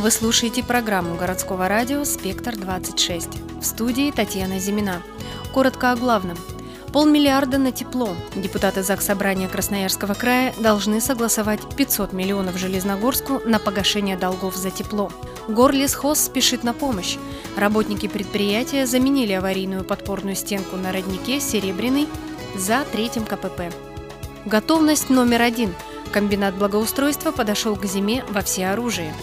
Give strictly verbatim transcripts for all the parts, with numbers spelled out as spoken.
Вы слушаете программу городского радио «Спектр двадцать шесть». В студии Татьяна Зимина. Коротко о главном. Полмиллиарда на тепло. Депутаты Заксобрания Красноярского края должны согласовать пятьсот миллионов Железногорску на погашение долгов за тепло. Горлесхоз спешит на помощь. Работники предприятия заменили аварийную подпорную стенку на роднике Серебряный за третьим ка пэ пэ. Готовность номер один. Комбинат благоустройства подошел к зиме во всеоружии.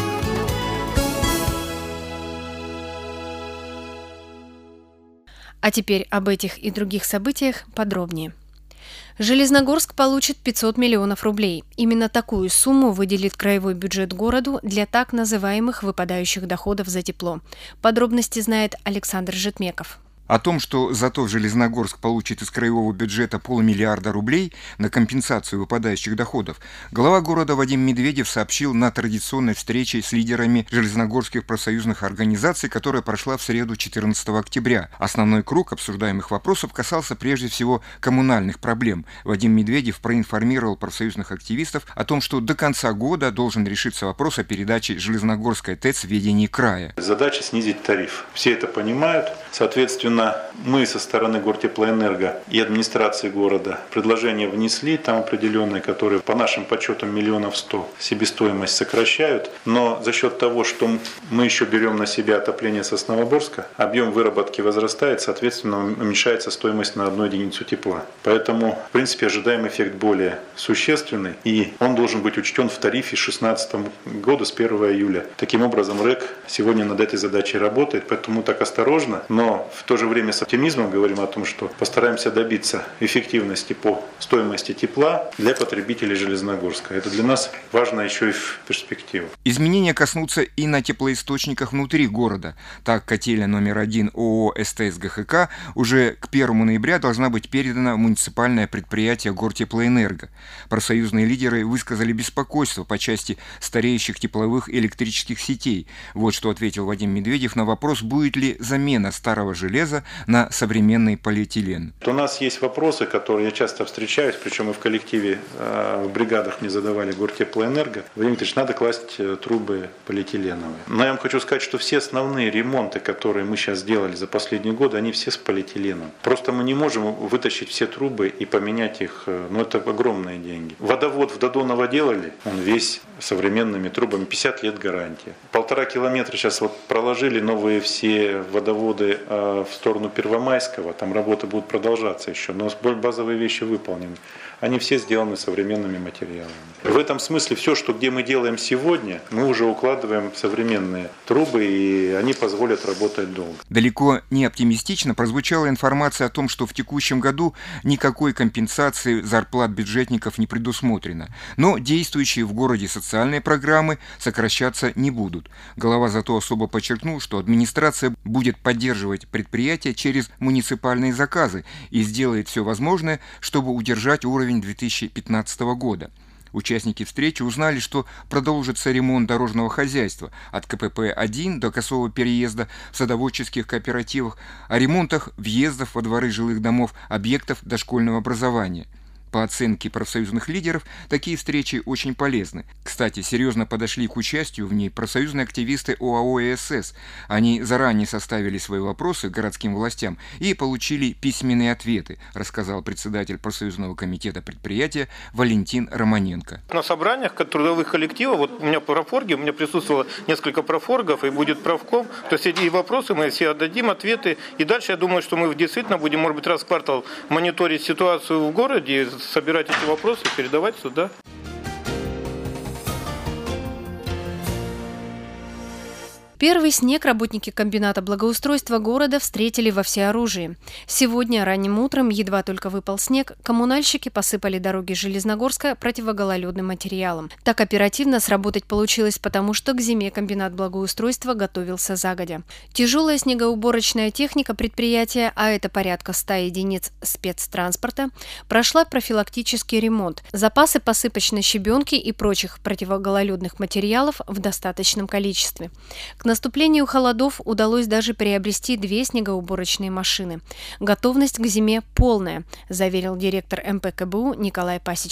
А теперь об этих и других событиях подробнее. Железногорск получит пятьсот миллионов рублей. Именно такую сумму выделит краевой бюджет городу для так называемых выпадающих доходов за тепло. Подробности знает Александр Житмеков. О том, что зато Железногорск получит из краевого бюджета полмиллиарда рублей на компенсацию выпадающих доходов, глава города Вадим Медведев сообщил на традиционной встрече с лидерами железногорских профсоюзных организаций, которая прошла в среду четырнадцатого октября. Основной круг обсуждаемых вопросов касался прежде всего коммунальных проблем. Вадим Медведев проинформировал профсоюзных активистов о том, что до конца года должен решиться вопрос о передаче Железногорской ТЭЦ в ведении края. Задача снизить тариф. Все это понимают. Соответственно, мы со стороны Гортеплоэнерго и администрации города предложения внесли, там определенные, которые по нашим подсчетам миллионов сто себестоимость сокращают. Но за счет того, что мы еще берем на себя отопление Сосновоборска, объем выработки возрастает, соответственно, уменьшается стоимость на одну единицу тепла. Поэтому, в принципе, ожидаем эффект более существенный, и он должен быть учтен в тарифе две тысячи шестнадцатого года с первого июля. Таким образом, РЭК сегодня над этой задачей работает, поэтому так осторожно, но в то же время с оптимизмом говорим о том, что постараемся добиться эффективности по стоимости тепла для потребителей Железногорска. Это для нас важно еще и в перспективу. Изменения коснутся и на теплоисточниках внутри города. Так, котельная номер один ООО «СТС ГХК» уже к первому ноября должна быть передана в муниципальное предприятие Гортеплоэнерго. Профсоюзные лидеры высказали беспокойство по части стареющих тепловых и электрических сетей. Вот что ответил Вадим Медведев на вопрос, будет ли замена старого железа на современный полиэтилен. У нас есть вопросы, которые я часто встречаюсь, причем и в коллективе, в бригадах мне задавали Гортеплоэнерго. Владимир Ильич, надо класть трубы полиэтиленовые. Но я вам хочу сказать, что все основные ремонты, которые мы сейчас сделали за последние годы, они все с полиэтиленом. Просто мы не можем вытащить все трубы и поменять их, ну это огромные деньги. Водовод в Додоново делали, он весь современными трубами, пятьдесят лет гарантии. Полтора километра сейчас вот проложили новые все водоводы в сторону Первомайского, там работы будут продолжаться еще, но базовые вещи выполнены. Они все сделаны современными материалами. В этом смысле все, что где мы делаем сегодня, мы уже укладываем современные трубы, и они позволят работать долго. Далеко не оптимистично прозвучала информация о том, что в текущем году никакой компенсации зарплат бюджетников не предусмотрено. Но действующие в городе социальные программы сокращаться не будут. Глава зато особо подчеркнул, что администрация будет поддерживать предприятия через муниципальные заказы и сделает все возможное, чтобы удержать уровень две тысячи пятнадцатого года. Участники встречи узнали, что продолжится ремонт дорожного хозяйства от ка пэ пэ один до Косового переезда в садоводческих кооперативах, о ремонтах въездов во дворы жилых домов, объектов дошкольного образования. По оценке профсоюзных лидеров, такие встречи очень полезны. Кстати, серьезно подошли к участию в ней профсоюзные активисты ОАО «Э Эс Эс». Они заранее составили свои вопросы городским властям и получили письменные ответы, рассказал председатель профсоюзного комитета предприятия Валентин Романенко. На собраниях трудовых коллективов, вот у меня профорги, у меня присутствовало несколько профоргов и будет правком, то есть эти вопросы мы все отдадим, ответы. И дальше я думаю, что мы действительно будем, может быть, раз в квартал мониторить ситуацию в городе, собирать эти вопросы, передавать сюда. Первый снег работники комбината благоустройства города встретили во всеоружии. Сегодня ранним утром, едва только выпал снег, коммунальщики посыпали дороги Железногорска противогололедным материалом. Так оперативно сработать получилось, потому что к зиме комбинат благоустройства готовился загодя. Тяжелая снегоуборочная техника предприятия, а это порядка ста единиц спецтранспорта, прошла профилактический ремонт. Запасы посыпочной щебенки и прочих противогололедных материалов в достаточном количестве. К наступлению холодов удалось даже приобрести две снегоуборочные машины. Готовность к зиме полная, заверил директор эм пэ ка бэ у Николай Пасечкин.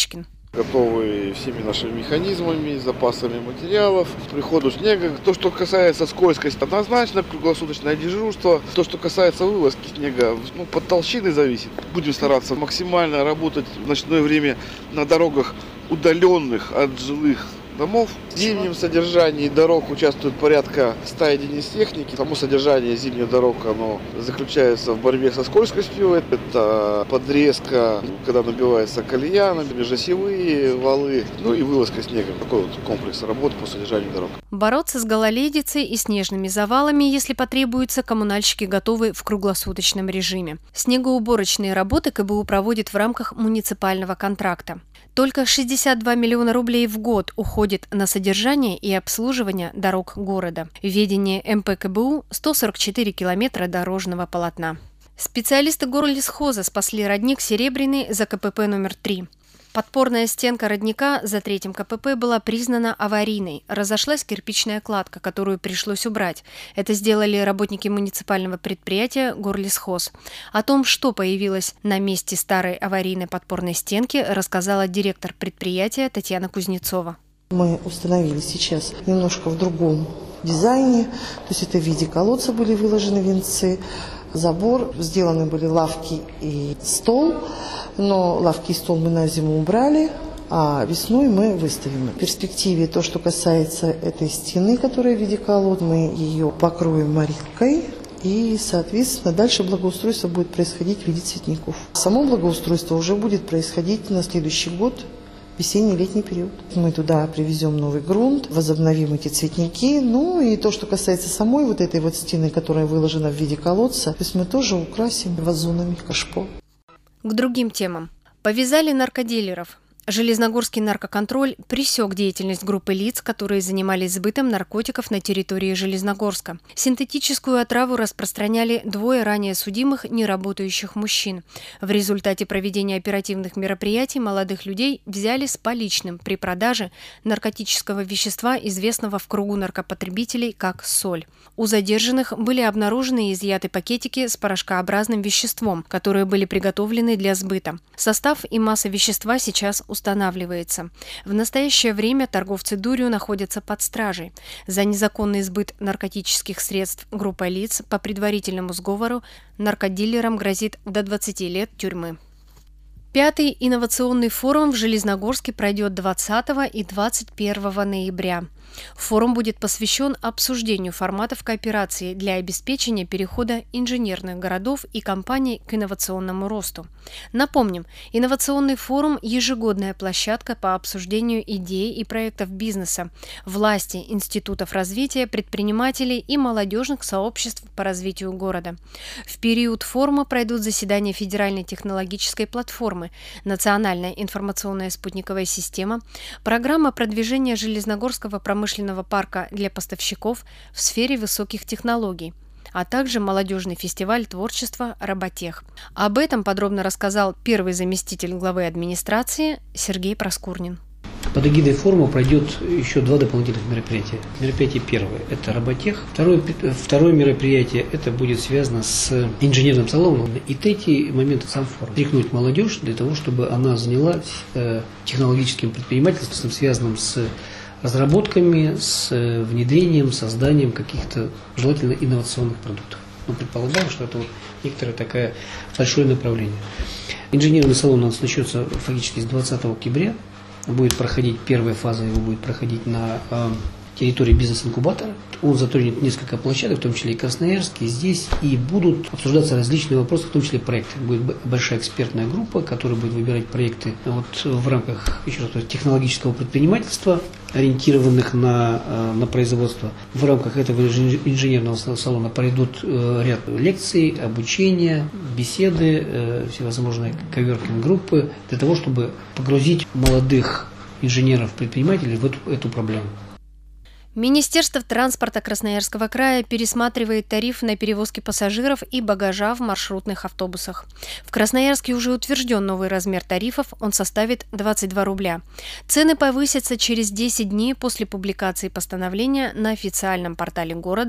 Готовы всеми нашими механизмами, запасами материалов, к приходу снега. То, что касается скользкости, однозначно круглосуточное дежурство. То, что касается вывозки снега, ну, под толщиной зависит. Будем стараться максимально работать в ночное время на дорогах, удаленных от жилых домов. В зимнем содержании дорог участвует порядка ста единиц техники. Само содержание зимних дорог оно заключается в борьбе со скользкостью. Это подрезка, когда набивается колея, межосевые валы, ну и вывозка снега. Такой вот комплекс работ по содержанию дорог. Бороться с гололедицей и снежными завалами, если потребуется, коммунальщики готовы в круглосуточном режиме. Снегоуборочные работы КБУ проводит в рамках муниципального контракта. Только шестьдесят два миллиона рублей в год уходит на содержание и обслуживание дорог города. В ведении эм пэ ка бэ у сто сорок четыре километра дорожного полотна. Специалисты горлисхоза спасли родник Серебряный за ка пэ пэ номер три. Подпорная стенка родника за третьим ка пэ пэ была признана аварийной. Разошлась кирпичная кладка, которую пришлось убрать. Это сделали работники муниципального предприятия «Горлисхоз». О том, что появилось на месте старой аварийной подпорной стенки, рассказала директор предприятия Татьяна Кузнецова. Мы установили сейчас немножко в другом дизайне. То есть это в виде колодца были выложены венцы. Забор, сделаны были лавки и стол, но лавки и стол мы на зиму убрали, а весной мы выставим. В перспективе то, что касается этой стены, которая в виде колод, мы ее покроем морилкой. И, соответственно, дальше благоустройство будет происходить в виде цветников. Само благоустройство уже будет происходить на следующий год, весенний-летний период. Мы туда привезем новый грунт, возобновим эти цветники. Ну и то, что касается самой вот этой вот стены, которая выложена в виде колодца, то есть мы тоже украсим вазонами кашпо. К другим темам. Повязали наркодилеров. Железногорский наркоконтроль пресек деятельность группы лиц, которые занимались сбытом наркотиков на территории Железногорска. Синтетическую отраву распространяли двое ранее судимых неработающих мужчин. В результате проведения оперативных мероприятий молодых людей взяли с поличным при продаже наркотического вещества, известного в кругу наркопотребителей как соль. У задержанных были обнаружены и изъяты пакетики с порошкообразным веществом, которые были приготовлены для сбыта. Состав и масса вещества сейчас установлены. Устанавливается. В настоящее время торговцы дурью находятся под стражей. За незаконный сбыт наркотических средств группа лиц по предварительному сговору наркодилерам грозит до двадцати лет тюрьмы. Пятый инновационный форум в Железногорске пройдет двадцатого и двадцать первого ноября. Форум будет посвящен обсуждению форматов кооперации для обеспечения перехода инженерных городов и компаний к инновационному росту. Напомним, инновационный форум – ежегодная площадка по обсуждению идей и проектов бизнеса, власти, институтов развития, предпринимателей и молодежных сообществ по развитию города. В период форума пройдут заседания Федеральной технологической платформы, Национальная информационная спутниковая система, программа продвижения Железногорского промышленного парка для поставщиков в сфере высоких технологий, а также молодежный фестиваль творчества «Роботех». Об этом подробно рассказал первый заместитель главы администрации Сергей Проскурнин. Под эгидой форума пройдет еще два дополнительных мероприятия. Мероприятие первое – это «Роботех». Второе, второе мероприятие – это будет связано с инженерным салоном. И третий момент – сам форум. Тряхнуть молодежь для того, чтобы она занялась э, технологическим предпринимательством, связанным с разработками, с внедрением, созданием каких-то желательно инновационных продуктов. Мы предполагаем, что это вот некоторое такое большое направление. Инженерный салон у нас начнется фактически с двадцатого октября. Будет проходить, первая фаза его будет проходить на э, территории бизнес-инкубатора. Он затронет несколько площадок, в том числе и Красноярск, и здесь, и будут обсуждаться различные вопросы, в том числе проекты. Будет большая экспертная группа, которая будет выбирать проекты вот в рамках еще раз, технологического предпринимательства, ориентированных на, на производство. В рамках этого инженерного салона пройдут ряд лекций, обучения, беседы, всевозможные коверкинг-группы для того, чтобы погрузить молодых инженеров-предпринимателей в эту, эту проблему. Министерство транспорта Красноярского края пересматривает тариф на перевозки пассажиров и багажа в маршрутных автобусах. В Красноярске уже утвержден новый размер тарифов, он составит двадцать два рубля. Цены повысятся через десять дней после публикации постановления на официальном портале города,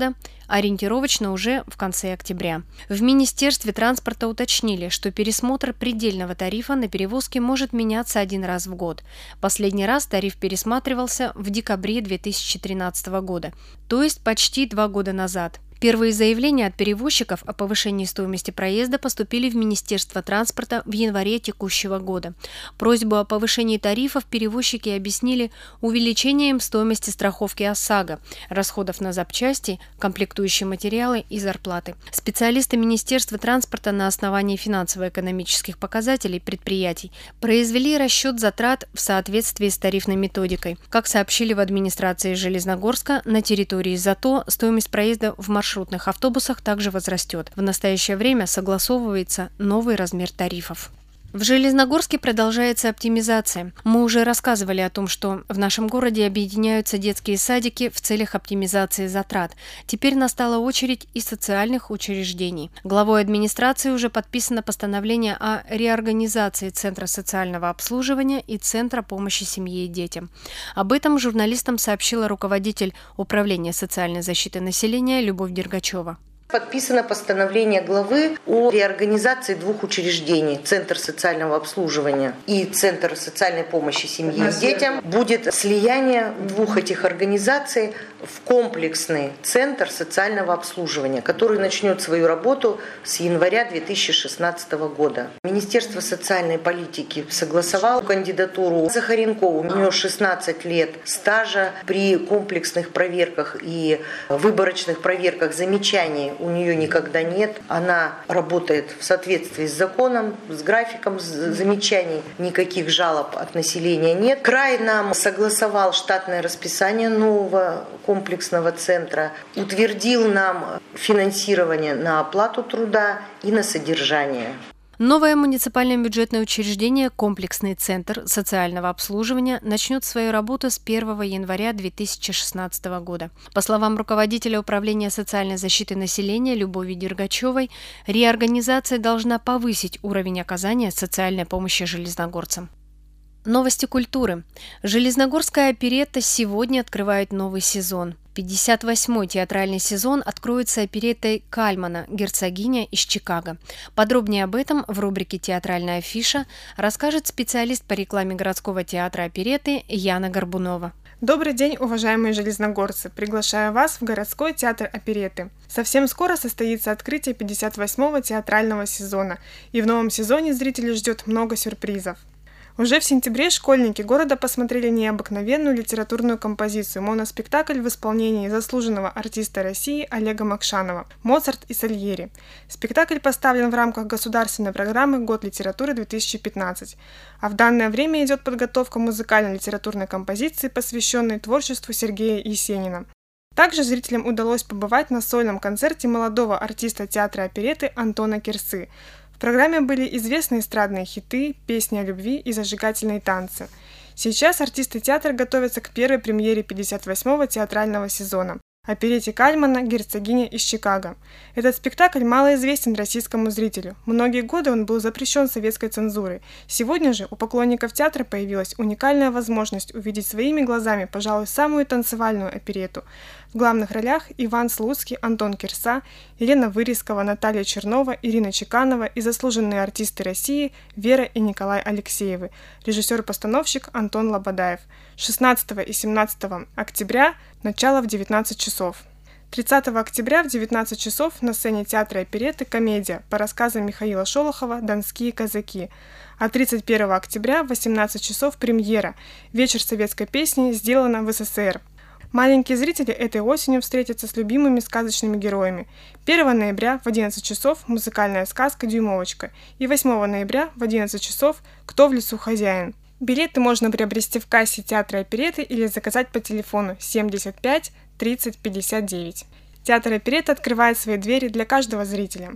ориентировочно уже в конце октября. В Министерстве транспорта уточнили, что пересмотр предельного тарифа на перевозки может меняться один раз в год. Последний раз тариф пересматривался в декабре две тысячи тринадцатого года, то есть почти два года назад. Первые заявления от перевозчиков о повышении стоимости проезда поступили в Министерство транспорта в январе текущего года. Просьбу о повышении тарифов перевозчики объяснили увеличением стоимости страховки ОСАГО, расходов на запчасти, комплектующие материалы и зарплаты. Специалисты Министерства транспорта на основании финансово-экономических показателей предприятий произвели расчет затрат в соответствии с тарифной методикой. Как сообщили в администрации Железногорска, на территории ЗАТО стоимость проезда в маршрутах В маршрутных автобусах также возрастет. В настоящее время согласовывается новый размер тарифов. В Железногорске продолжается оптимизация. Мы уже рассказывали о том, что в нашем городе объединяются детские садики в целях оптимизации затрат. Теперь настала очередь и социальных учреждений. Главой администрации уже подписано постановление о реорганизации Центра социального обслуживания и Центра помощи семье и детям. Об этом журналистам сообщила руководитель Управления социальной защиты населения Любовь Дергачева. Подписано постановление главы о реорганизации двух учреждений. Центр социального обслуживания и Центр социальной помощи семье и детям. Будет слияние двух этих организаций в комплексный Центр социального обслуживания, который начнет свою работу с января две тысячи шестнадцатого года. Министерство социальной политики согласовало кандидатуру Захаренкову. У нее шестнадцать лет стажа при комплексных проверках и выборочных проверках замечаний у нее никогда нет. Она работает в соответствии с законом, с графиком замечаний. Никаких жалоб от населения нет. Край нам согласовал штатное расписание нового комплексного центра, утвердил нам финансирование на оплату труда и на содержание. Новое муниципальное бюджетное учреждение «Комплексный центр социального обслуживания» начнет свою работу с первого января две тысячи шестнадцатого года. По словам руководителя Управления социальной защиты населения Любови Дергачевой, реорганизация должна повысить уровень оказания социальной помощи железногорцам. Новости культуры. Железногорская оперетта сегодня открывает новый сезон. пятьдесят восьмой театральный сезон откроется опереттой Кальмана «Герцогиня из Чикаго». Подробнее об этом в рубрике «Театральная афиша» расскажет специалист по рекламе городского театра оперетты Яна Горбунова. Добрый день, уважаемые железногорцы! Приглашаю вас в городской театр оперетты. Совсем скоро состоится открытие пятьдесят восьмого театрального сезона, и в новом сезоне зрителей ждет много сюрпризов. Уже в сентябре школьники города посмотрели необыкновенную литературную композицию «Моноспектакль» в исполнении заслуженного артиста России Олега Макшанова «Моцарт и Сальери». Спектакль поставлен в рамках государственной программы «Год литературы-две тысячи пятнадцать», а в данное время идет подготовка музыкальной литературной композиции, посвященной творчеству Сергея Есенина. Также зрителям удалось побывать на сольном концерте молодого артиста театра оперетты Антона Кирсы. В программе были известные эстрадные хиты, песни о любви и зажигательные танцы. Сейчас артисты театра готовятся к первой премьере пятьдесят восьмого театрального сезона – оперетте Кальмана «Герцогиня из Чикаго». Этот спектакль малоизвестен российскому зрителю. Многие годы он был запрещен советской цензурой. Сегодня же у поклонников театра появилась уникальная возможность увидеть своими глазами, пожалуй, самую танцевальную оперетту. В главных ролях Иван Слуцкий, Антон Кирса, Елена Вырезкова, Наталья Чернова, Ирина Чеканова и заслуженные артисты России Вера и Николай Алексеевы, режиссер-постановщик Антон Лободаев. шестнадцатого и семнадцатого октября, начало в девятнадцать часов. тридцатого октября в девятнадцать часов на сцене театра оперетты комедия по рассказам Михаила Шолохова «Донские казаки». А тридцать первого октября в восемнадцать часов премьера «Вечер советской песни» сделана в СССР. Маленькие зрители этой осенью встретятся с любимыми сказочными героями. первого ноября в одиннадцать часов музыкальная сказка «Дюймовочка» и восьмого ноября в одиннадцать часов «Кто в лесу хозяин?». Билеты можно приобрести в кассе театра оперетты или заказать по телефону семьдесят пять тридцать пятьдесят девять. Театр оперетты открывает свои двери для каждого зрителя.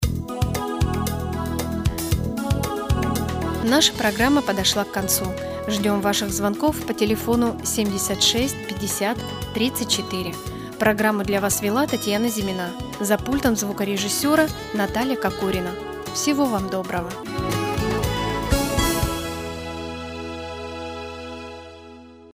Наша программа подошла к концу. Ждем ваших звонков по телефону семьдесят шесть пятьдесят тридцать четыре. Программу для вас вела Татьяна Зимина. За пультом звукорежиссера Наталья Кокорина. Всего вам доброго!